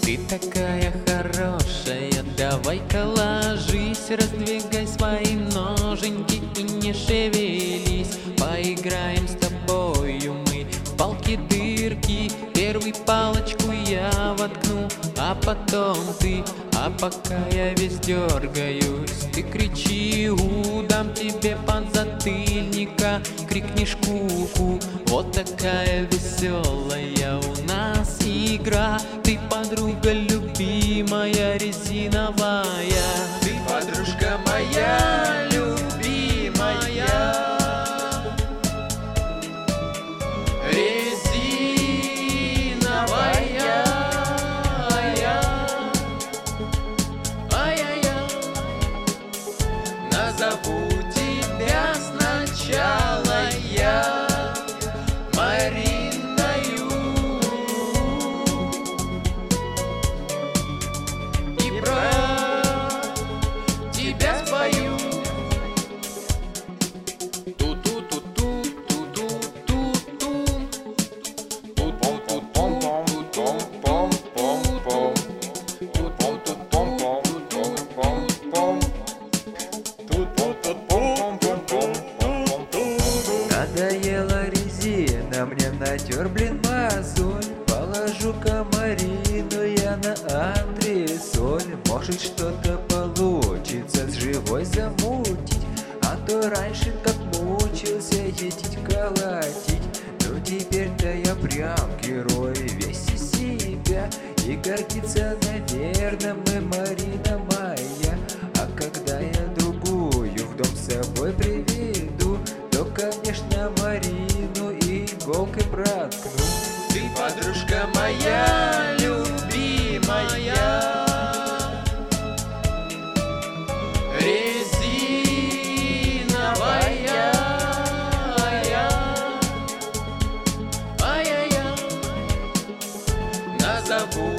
Ты такая хорошая, давай-ка ложись, раздвигай свои ноженьки и не шевелись. Поиграем с тобою мы в палки-дырки. Первый палочку я воткну, а потом ты. А пока я весь дергаюсь, ты кричи: дам тебе подзатыльника. Крикнешь ку-ку. Вот такая веселая у нас игра. Ты подруга любимая, резиновая. Ты подружка моя любимая, резиновая. Ай-яй-яй, назову тебя сначала я Мариною, и про тебя спою. Надоела резина, мне натер, блин, мозоль. Положу-ка Марину я на антресоль. Может, что-то получится с живой замутить, а то раньше как мучился едить, колотить. Ну теперь-то я прям герой, весь из себя, и гордится, наверное, мы Марина моя. А когда я другую в дом с собой приведу, то, конечно, Марину иголкой проткну. Ты подружка моя любимая, резиновая. Ай-яй-яй, назову